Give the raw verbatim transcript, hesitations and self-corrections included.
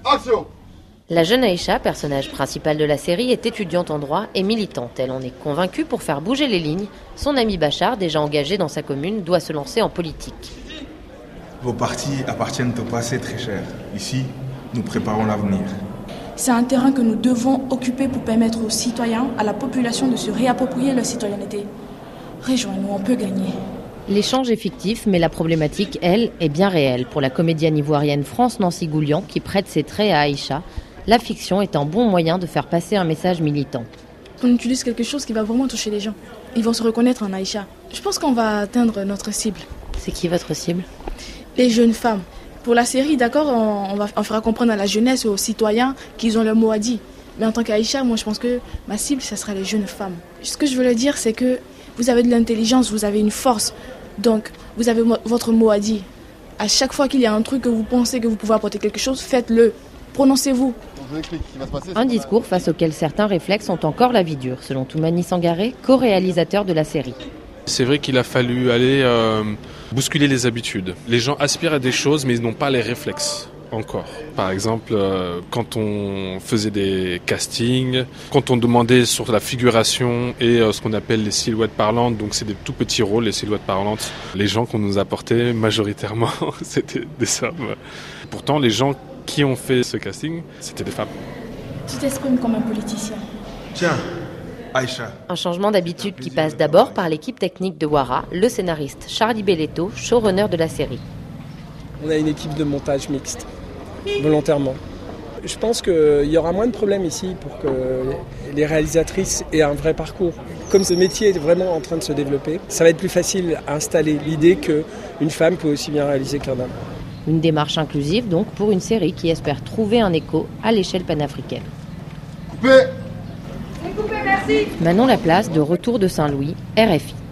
Action! La jeune Aïcha, personnage principal de la série, est étudiante en droit et militante. Elle en est convaincue. Pour faire bouger les lignes, son ami Bachar, déjà engagé dans sa commune, doit se lancer en politique. Vos partis appartiennent au passé, très cher. Ici, nous préparons l'avenir. C'est un terrain que nous devons occuper pour permettre aux citoyens, à la population de se réapproprier leur citoyenneté. Rejoins-nous, on peut gagner. L'échange est fictif, mais la problématique, elle, est bien réelle. Pour la comédienne ivoirienne France Nancy Goulian, qui prête ses traits à Aïcha, la fiction est un bon moyen de faire passer un message militant. On utilise quelque chose qui va vraiment toucher les gens. Ils vont se reconnaître en Aïcha. Je pense qu'on va atteindre notre cible. C'est qui votre cible ? Les jeunes femmes. Pour la série, d'accord, on, on, va, on fera comprendre à la jeunesse et aux citoyens qu'ils ont leur mot à dire. Mais en tant qu'Aïcha, moi je pense que ma cible, ce sera les jeunes femmes. Ce que je veux leur dire, c'est que vous avez de l'intelligence, vous avez une force. Donc, vous avez mo- votre mot à dire. À chaque fois qu'il y a un truc que vous pensez que vous pouvez apporter quelque chose, faites-le. Prononcez-vous. Un discours face auquel certains réflexes ont encore la vie dure, selon Toumani Sangaré, co-réalisateur de la série. C'est vrai qu'il a fallu aller euh, bousculer les habitudes. Les gens aspirent à des choses, mais ils n'ont pas les réflexes encore. Par exemple, euh, quand on faisait des castings, quand on demandait sur la figuration et euh, ce qu'on appelle les silhouettes parlantes, donc c'est des tout petits rôles, les silhouettes parlantes, les gens qu'on nous apportait majoritairement, c'était des hommes. Pourtant, les gens qui ont fait ce casting, c'était des femmes. Tu t'exprimes comme un politicien. Tiens, Aïcha. Un changement d'habitude qui passe d'abord par l'équipe technique de Wara, le scénariste Charlie Belletto, showrunner de la série. On a une équipe de montage mixte, volontairement. Je pense qu'il y aura moins de problèmes ici pour que les réalisatrices aient un vrai parcours. Comme ce métier est vraiment en train de se développer, ça va être plus facile à installer l'idée qu'une femme peut aussi bien réaliser qu'un homme. Une démarche inclusive donc pour une série qui espère trouver un écho à l'échelle panafricaine. Coupé! Manon Laplace, de retour de Saint-Louis, R F I.